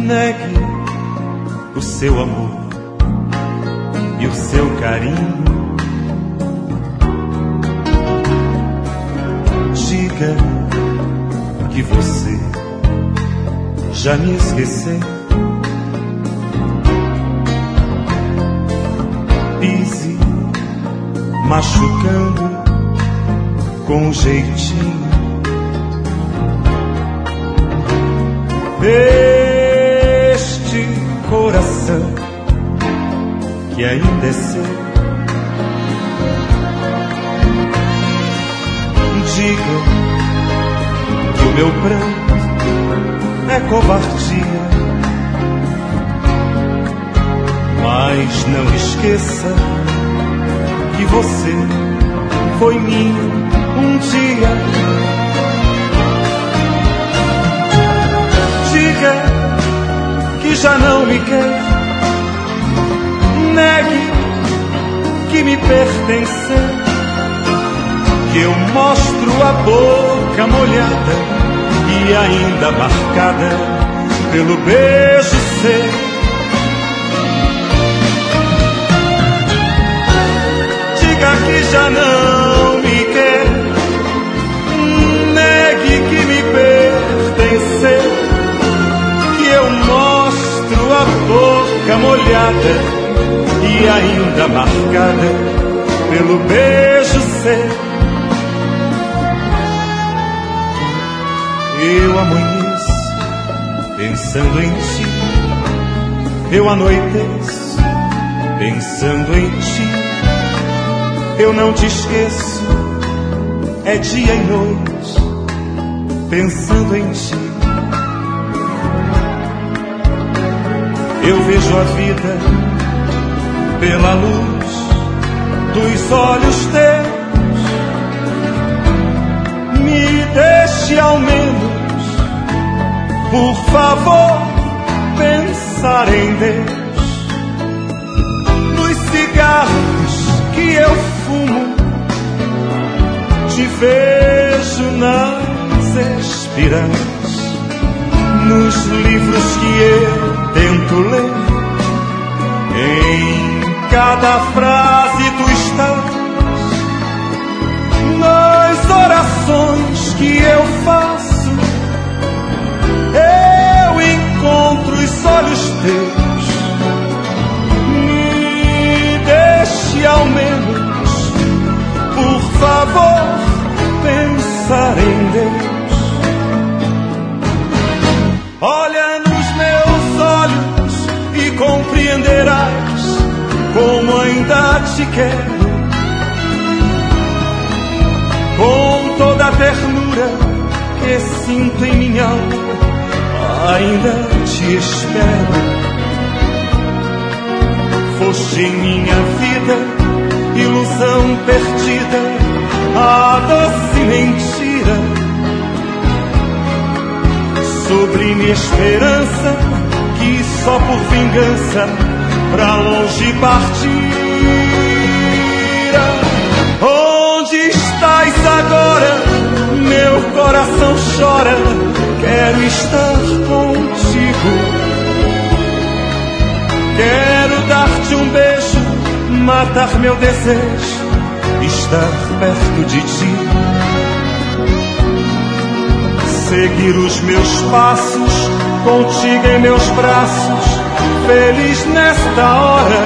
negue o seu amor e o seu carinho. Diga que você já me esqueceu. Pise machucando com jeitinho. Este coração que ainda é seu, diga que o meu pranto é covardia, mas não esqueça que você foi minha um dia. Diga que já não me quer, negue que me pertenceu, que eu mostro a boca molhada e ainda marcada pelo beijo seu. Diga que já não me quer, negue que me pertenceu, que eu mostro a boca molhada e ainda marcada pelo beijo seu. Eu amanheço pensando em ti, eu anoiteço pensando em ti, eu não te esqueço, é dia e noite pensando em ti. Eu vejo a vida pela luz dos olhos teus. Me deixe ao menos, por favor, pensar em Deus. Nos cigarros que eu fumo, te vejo nas espirais. Nos livros que eu tento ler, em cada frase tu estás. Nas orações que eu faço, eu encontro os olhos teus. Me deixe ao menos, por favor, pensar em Deus. Olha nos meus olhos e compreenderás como ainda te quero. Com toda a ternura que sinto em minha alma, ainda te espero. Foste em minha vida ilusão perdida, a doce mentira, sublime esperança que só por vingança pra longe partira. Onde estás agora? Meu coração chora, quero estar contigo. Quero dar-te um beijo, matar meu desejo, estar perto de ti. Seguir os meus passos, contigo em meus braços, feliz nesta hora.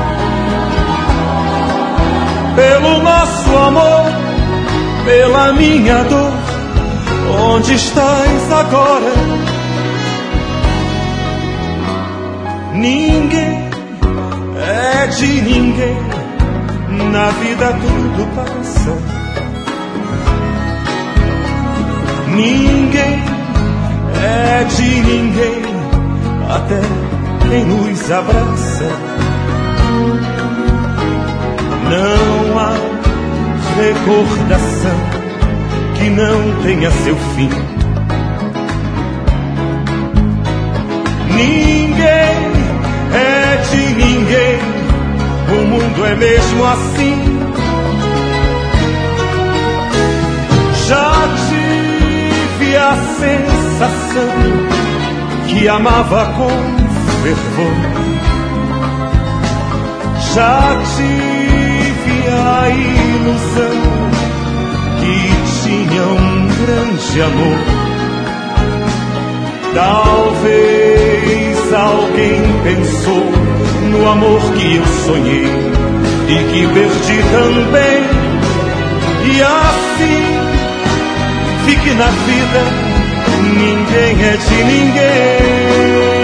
Pelo nosso amor, pela minha dor, onde estás agora? Ninguém é de ninguém, na vida tudo passa. Ninguém é de ninguém, até quem nos abraça. Não há recordação que não tenha seu fim. Ninguém é de ninguém, o mundo é mesmo assim. Já tive a sensação que amava com fervor. Já tive a ilusão que tinha um grande amor. Talvez alguém pensou no amor que eu sonhei e que perdi também. E assim fique na vida, ninguém é de ninguém.